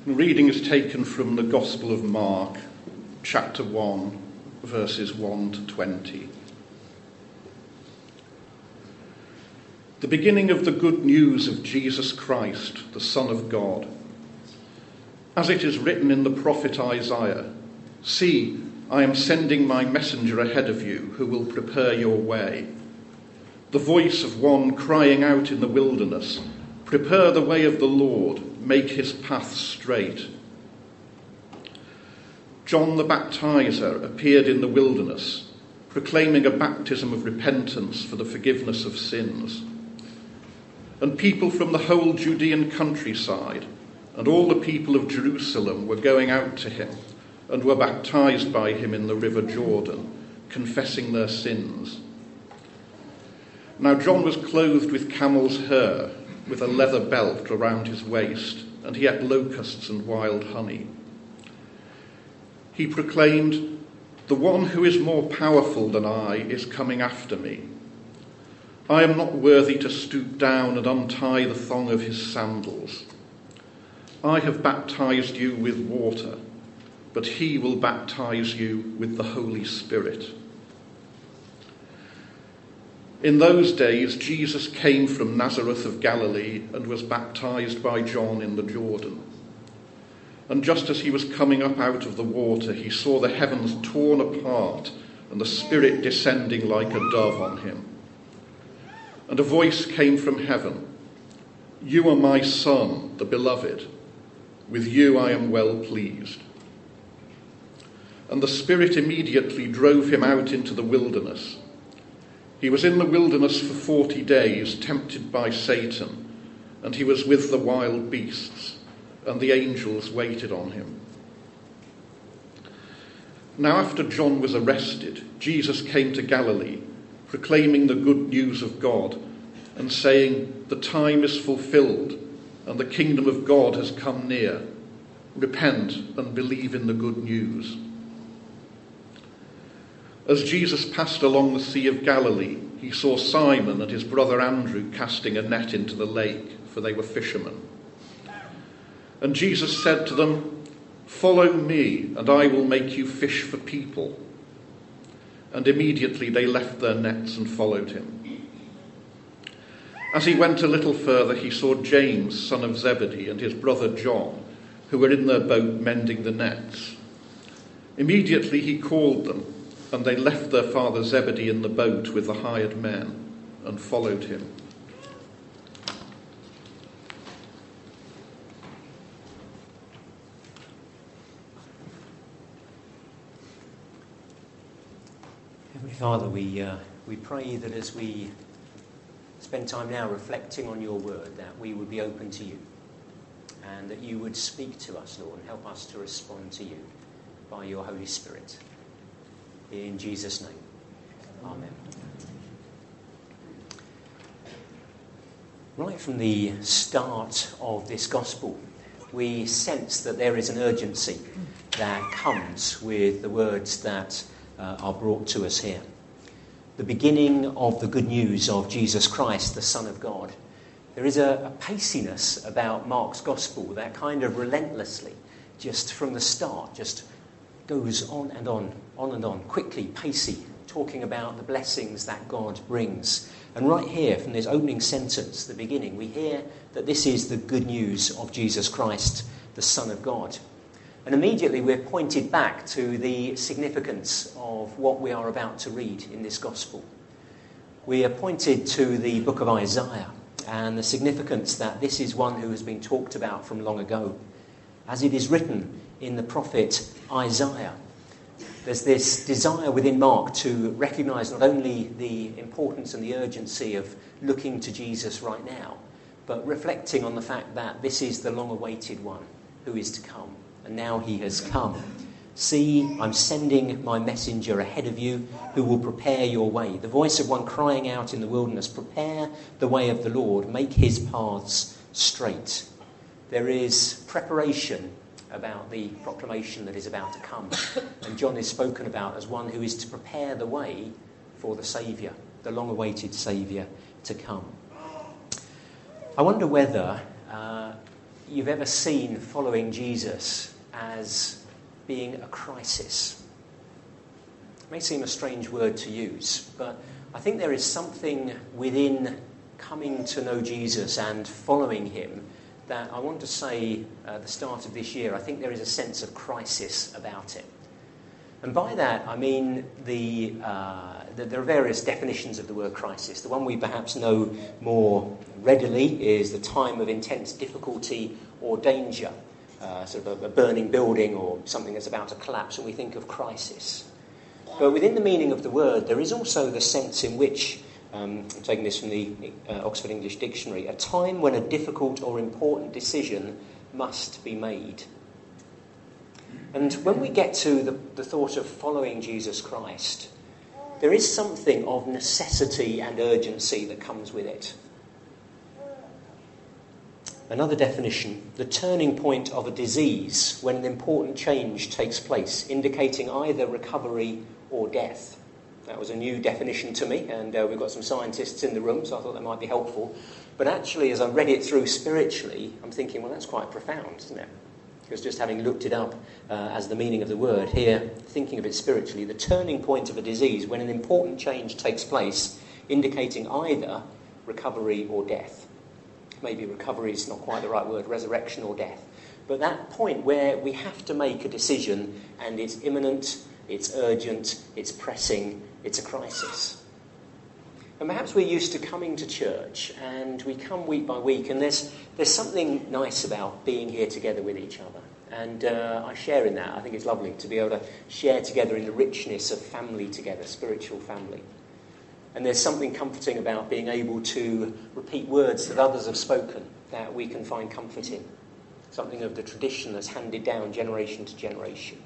The reading is taken from the Gospel of Mark, chapter 1, verses 1 to 20. The beginning of the good news of Jesus Christ, the Son of God. As it is written in the prophet Isaiah, "See, I am sending my messenger ahead of you who will prepare your way. The voice of one crying out in the wilderness, prepare the way of the Lord, make his path straight." John the Baptizer appeared in the wilderness, proclaiming a baptism of repentance for the forgiveness of sins. And people from the whole Judean countryside and all the people of Jerusalem were going out to him and were baptized by him in the river Jordan, confessing their sins. Now John was clothed with camel's hair, with a leather belt around his waist, and he ate locusts and wild honey. He proclaimed, "The one who is more powerful than I is coming after me. I am not worthy to stoop down and untie the thong of his sandals. I have baptized you with water, but he will baptize you with the Holy Spirit." In those days, Jesus came from Nazareth of Galilee and was baptized by John in the Jordan. And just as he was coming up out of the water, he saw the heavens torn apart and the Spirit descending like a dove on him. And a voice came from heaven, "You are my Son, the Beloved. With you I am well pleased." And the Spirit immediately drove him out into the wilderness. He was in the wilderness for 40 days, tempted by Satan, and he was with the wild beasts, and the angels waited on him. Now after John was arrested, Jesus came to Galilee, proclaiming the good news of God, and saying, "The time is fulfilled, and the kingdom of God has come near. Repent and believe in the good news." As Jesus passed along the Sea of Galilee, he saw Simon and his brother Andrew casting a net into the lake, for they were fishermen. And Jesus said to them, "Follow me, and I will make you fish for people." And immediately they left their nets and followed him. As he went a little further, he saw James, son of Zebedee, and his brother John, who were in their boat mending the nets. Immediately he called them, and they left their father Zebedee in the boat with the hired men and followed him. Heavenly Father, we pray that as we spend time now reflecting on your word, that we would be open to you and that you would speak to us, Lord, and help us to respond to you by your Holy Spirit. In Jesus' name, amen. Right from the start of this gospel, we sense that there is an urgency that comes with the words that are brought to us here. The beginning of the good news of Jesus Christ, the Son of God. There is a paciness about Mark's gospel that kind of relentlessly, just from the start, just goes on and on, quickly, pacey, talking about the blessings that God brings. And right here, from this opening sentence, the beginning, we hear that this is the good news of Jesus Christ, the Son of God. And immediately we're pointed back to the significance of what we are about to read in this gospel. We are pointed to the book of Isaiah and the significance that this is one who has been talked about from long ago. As it is written in the prophet Isaiah, there's this desire within Mark to recognise not only the importance and the urgency of looking to Jesus right now, but reflecting on the fact that this is the long-awaited one who is to come. And now he has come. "See, I'm sending my messenger ahead of you who will prepare your way." The voice of one crying out in the wilderness, "Prepare the way of the Lord, make his paths straight." There is preparation about the proclamation that is about to come. And John is spoken about as one who is to prepare the way for the Saviour, the long-awaited Saviour to come. I wonder whether you've ever seen following Jesus as being a crisis. It may seem a strange word to use, but I think there is something within coming to know Jesus and following him that I want to say at the start of this year, I think there is a sense of crisis about it. And by that, I mean there are various definitions of the word crisis. The one we perhaps know more readily is the time of intense difficulty or danger, sort of a burning building or something that's about to collapse, and we think of crisis. But within the meaning of the word, there is also the sense in which, I'm taking this from the Oxford English Dictionary, a time when a difficult or important decision must be made. And when we get to the thought of following Jesus Christ, there is something of necessity and urgency that comes with it. Another definition, the turning point of a disease when an important change takes place, indicating either recovery or death. That was a new definition to me, and we've got some scientists in the room, so I thought that might be helpful. But actually, as I read it through spiritually, I'm thinking, well, that's quite profound, isn't it? Because just having looked it up as the meaning of the word, here, thinking of it spiritually, the turning point of a disease when an important change takes place, indicating either recovery or death. Maybe recovery is not quite the right word, resurrection or death. But that point where we have to make a decision and it's imminent, it's urgent, it's pressing, it's a crisis. And perhaps we're used to coming to church and we come week by week and there's something nice about being here together with each other. And I share in that. I think it's lovely to be able to share together in the richness of family together, spiritual family. And there's something comforting about being able to repeat words that others have spoken that we can find comfort in. Something of the tradition that's handed down generation to generation.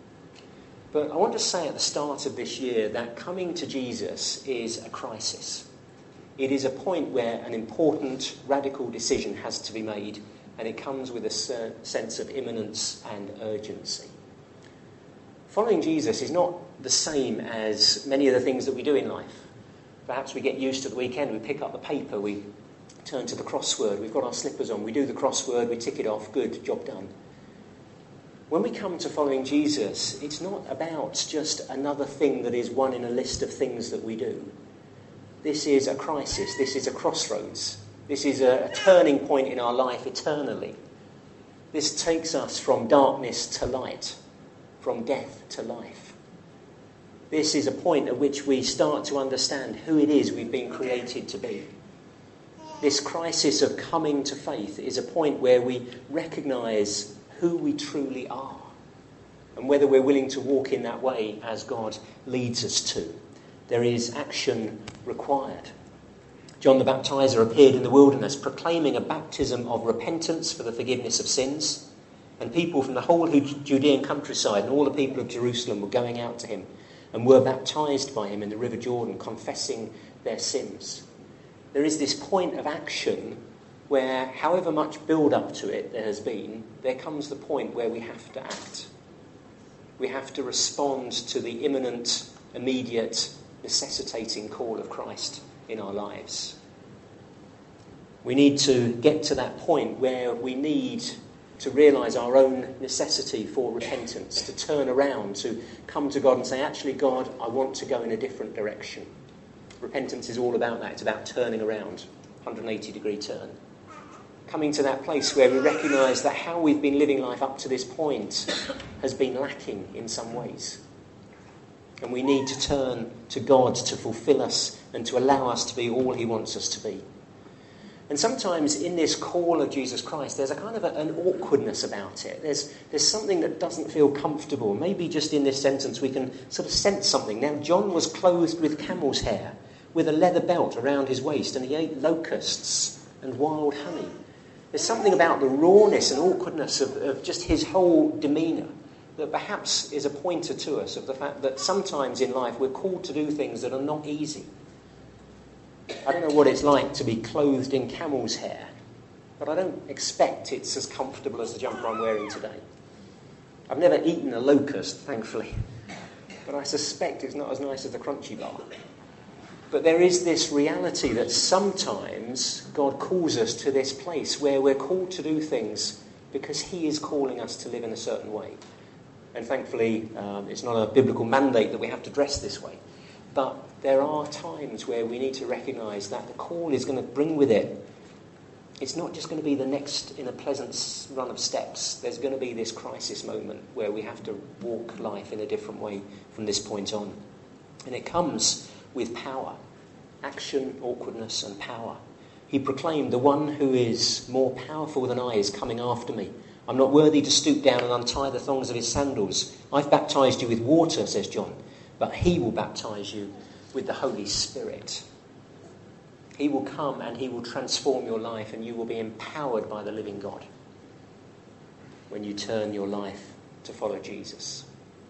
But I want to say at the start of this year that coming to Jesus is a crisis. It is a point where an important, radical decision has to be made, and it comes with a sense of imminence and urgency. Following Jesus is not the same as many of the things that we do in life. Perhaps we get used to the weekend, we pick up the paper, we turn to the crossword, we've got our slippers on, we do the crossword, we tick it off, good, job done. When we come to following Jesus, it's not about just another thing that is one in a list of things that we do. This is a crisis, this is a crossroads, this is a turning point in our life eternally. This takes us from darkness to light, from death to life. This is a point at which we start to understand who it is we've been created to be. This crisis of coming to faith is a point where we recognise who we truly are and whether we're willing to walk in that way as God leads us to. There is action required. John the Baptizer appeared in the wilderness proclaiming a baptism of repentance for the forgiveness of sins, and people from the whole Judean countryside and all the people of Jerusalem were going out to him and were baptized by him in the River Jordan, confessing their sins. There is this point of action where, however much build-up to it there has been, there comes the point where we have to act. We have to respond to the imminent, immediate, necessitating call of Christ in our lives. We need to get to that point where we need to realise our own necessity for repentance, to turn around, to come to God and say, actually, God, I want to go in a different direction. Repentance is all about that. It's about turning around, 180-degree turn. Coming to that place where we recognise that how we've been living life up to this point has been lacking in some ways. And we need to turn to God to fulfil us and to allow us to be all he wants us to be. And sometimes in this call of Jesus Christ, there's a kind of an awkwardness about it. There's something that doesn't feel comfortable. Maybe just in this sentence we can sort of sense something. Now, John was clothed with camel's hair, with a leather belt around his waist, and he ate locusts and wild honey. There's something about the rawness and awkwardness of just his whole demeanour that perhaps is a pointer to us of the fact that sometimes in life we're called to do things that are not easy. I don't know what it's like to be clothed in camel's hair, but I don't expect it's as comfortable as the jumper I'm wearing today. I've never eaten a locust, thankfully, but I suspect it's not as nice as the crunchy bar. But there is this reality that sometimes God calls us to this place where we're called to do things because he is calling us to live in a certain way. And thankfully, it's not a biblical mandate that we have to dress this way. But there are times where we need to recognise that the call is going to bring with it, it's not just going to be the next in a pleasant run of steps. There's going to be this crisis moment where we have to walk life in a different way from this point on. And it comes with power. Action, awkwardness and power. He proclaimed, "The one who is more powerful than I is coming after me. I'm not worthy to stoop down and untie the thongs of his sandals. I've baptised you with water," says John, "but he will baptise you with the Holy Spirit." He will come and he will transform your life, and you will be empowered by the living God when you turn your life to follow Jesus.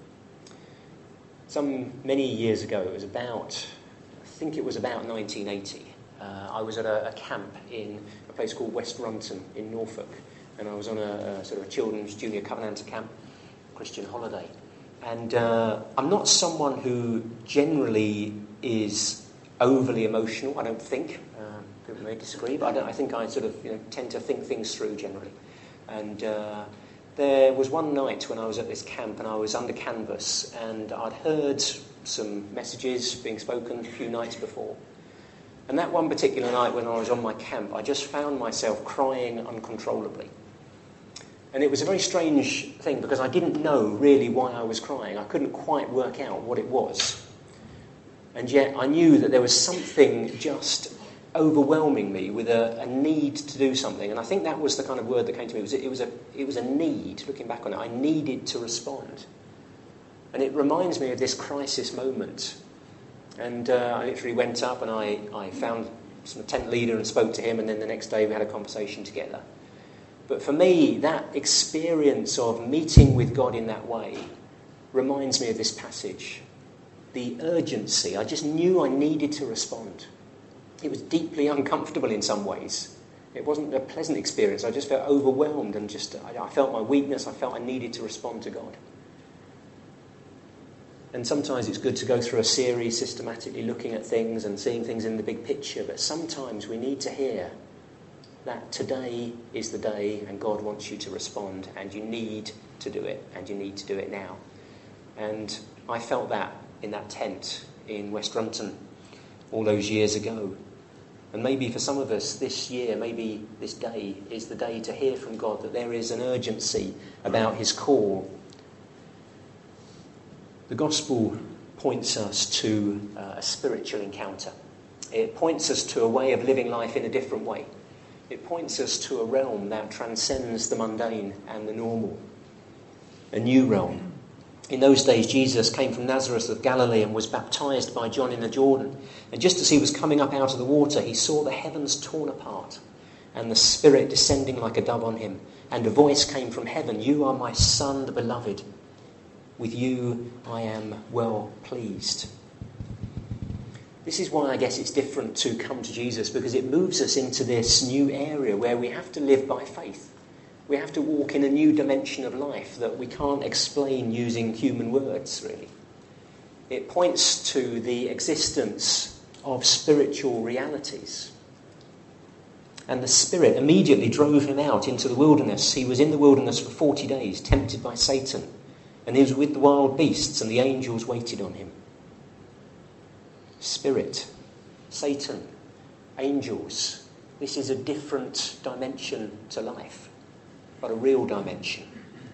Many years ago, I think it was about 1980, I was at a camp in a place called West Runton in Norfolk, and I was on a sort of a children's junior covenanter camp, Christian holiday. And I'm not someone who generally is overly emotional, I don't think. People may disagree, but I think I sort of tend to think things through generally. And there was one night when I was at this camp and I was under canvas, and I'd heard some messages being spoken a few nights before. And that one particular night when I was on my camp, I just found myself crying uncontrollably. And it was a very strange thing because I didn't know really why I was crying. I couldn't quite work out what it was. And yet I knew that there was something just overwhelming me with a need to do something. And I think that was the kind of word that came to me. It was a need, looking back on it. I needed to respond. And it reminds me of this crisis moment. And I literally went up and I found some tent leader and spoke to him, and then the next day we had a conversation together. But for me, that experience of meeting with God in that way reminds me of this passage. The urgency, I just knew I needed to respond. It was deeply uncomfortable in some ways. It wasn't a pleasant experience. I just felt overwhelmed and I felt my weakness. I felt I needed to respond to God. And sometimes it's good to go through a series systematically looking at things and seeing things in the big picture, but sometimes we need to hear that today is the day and God wants you to respond and you need to do it and you need to do it now. And I felt that in that tent in West Runton all those years ago. And maybe for some of us this year, maybe this day is the day to hear from God that there is an urgency about his call. The gospel points us to a spiritual encounter. It points us to a way of living life in a different way. It points us to a realm that transcends the mundane and the normal. A new realm. In those days, Jesus came from Nazareth of Galilee and was baptised by John in the Jordan. And just as he was coming up out of the water, he saw the heavens torn apart and the Spirit descending like a dove on him. And a voice came from heaven, "You are my Son, the beloved. With you I am well pleased." This is why I guess it's different to come to Jesus, because it moves us into this new area where we have to live by faith. We have to walk in a new dimension of life that we can't explain using human words, really. It points to the existence of spiritual realities. And the Spirit immediately drove him out into the wilderness. He was in the wilderness for 40 days, tempted by Satan. And he was with the wild beasts, and the angels waited on him. Spirit, Satan, angels. This is a different dimension to life, but a real dimension.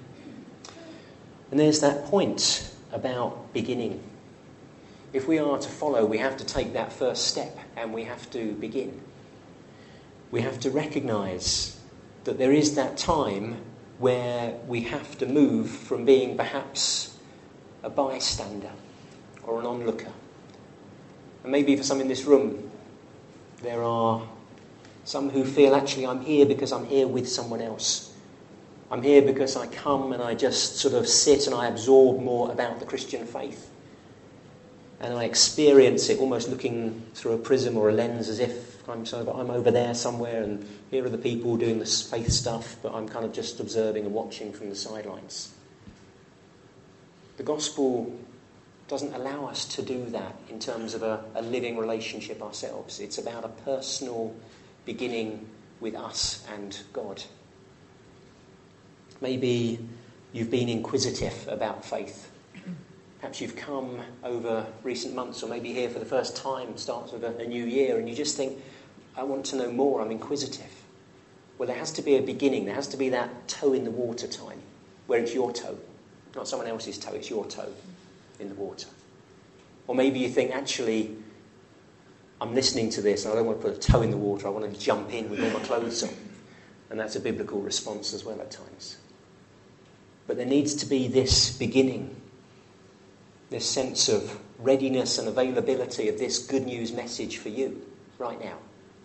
And there's that point about beginning. If we are to follow, we have to take that first step, and we have to begin. We have to recognise that there is that time where we have to move from being perhaps a bystander or an onlooker. And maybe for some in this room, there are some who feel, actually, I'm here because I'm here with someone else. I'm here because I come and I just sort of sit and I absorb more about the Christian faith. And I experience it almost looking through a prism or a lens, as if I'm over there somewhere and here are the people doing this faith stuff, but I'm kind of just observing and watching from the sidelines. The gospel doesn't allow us to do that in terms of a living relationship ourselves. It's about a personal beginning with us and God. Maybe you've been inquisitive about faith. Perhaps you've come over recent months, or maybe here for the first time, starts with a new year, and you just think, I want to know more, I'm inquisitive. Well, there has to be a beginning. There has to be that toe in the water time, where it's your toe, not someone else's toe, it's your toe in the water. Or maybe you think, actually, I'm listening to this and I don't want to put a toe in the water, I want to jump in with all my clothes on. And that's a biblical response as well at times. But there needs to be this beginning, this sense of readiness and availability of this good news message for you right now.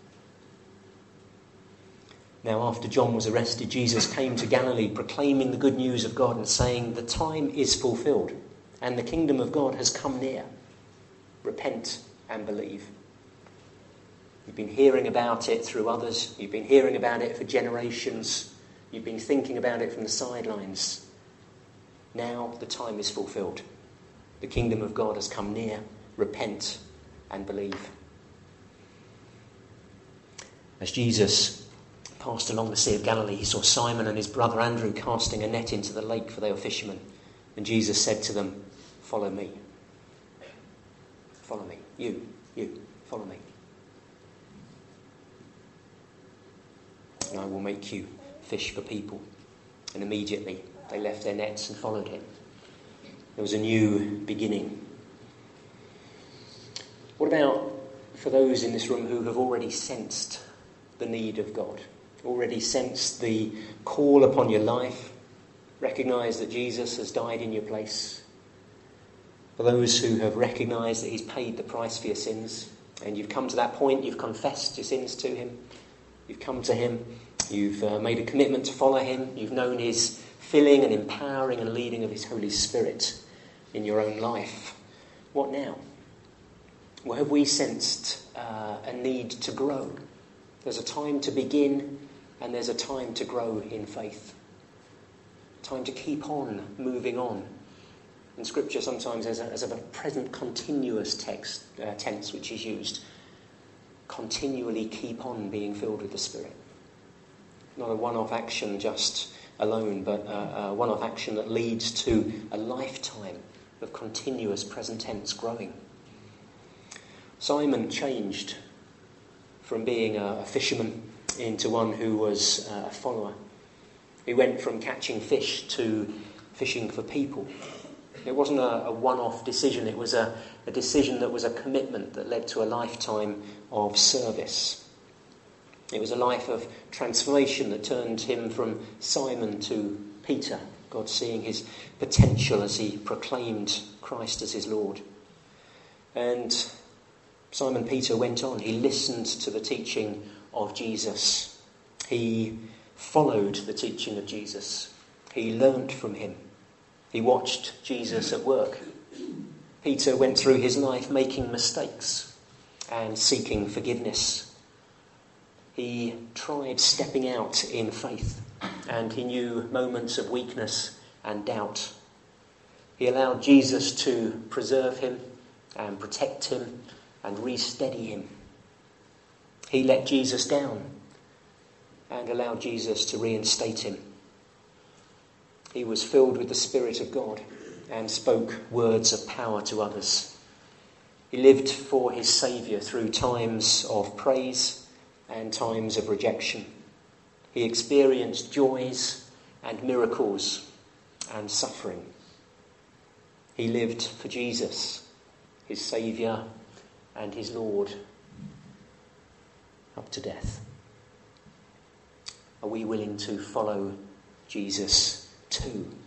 Now, after John was arrested, Jesus came to Galilee proclaiming the good news of God and saying, the time is fulfilled and the kingdom of God has come near. Repent and believe. You've been hearing about it through others. You've been hearing about it for generations. You've been thinking about it from the sidelines. Now the time is fulfilled. The kingdom of God has come near. Repent and believe. As Jesus passed along the Sea of Galilee, he saw Simon and his brother Andrew casting a net into the lake, for they were fishermen. And Jesus said to them, follow me. Follow me. You, follow me. And I will make you fish for people. And immediately they left their nets and followed him. There was a new beginning. What about for those in this room who have already sensed the need of God, already sensed the call upon your life, recognise that Jesus has died in your place? For those who have recognised that he's paid the price for your sins, and you've come to that point, you've confessed your sins to him, you've come to him, you've made a commitment to follow him, you've known his filling and empowering and leading of his Holy Spirit in your own life. What now? Well, have we sensed a need to grow? There's a time to begin and there's a time to grow in faith. Time to keep on moving on. In Scripture sometimes as a present continuous tense which is used. Continually keep on being filled with the Spirit. Not a one-off action just alone, but a one-off action that leads to a lifetime of continuous present tense growing. Simon changed from being a fisherman into one who was a follower. He went from catching fish to fishing for people. It wasn't a one-off decision, it was a decision that was a commitment that led to a lifetime of service. It was a life of transformation that turned him from Simon to Peter, God seeing his potential as he proclaimed Christ as his Lord. And Simon Peter went on. He listened to the teaching of Jesus. He followed the teaching of Jesus. He learnt from him. He watched Jesus at work. Peter went through his life making mistakes and seeking forgiveness. He tried stepping out in faith, and he knew moments of weakness and doubt. He allowed Jesus to preserve him and protect him and re-steady him. He let Jesus down and allowed Jesus to reinstate him. He was filled with the Spirit of God and spoke words of power to others. He lived for his Saviour through times of praise and times of rejection. He experienced joys and miracles and suffering. He lived for Jesus, his Saviour and his Lord, up to death. Are we willing to follow Jesus too?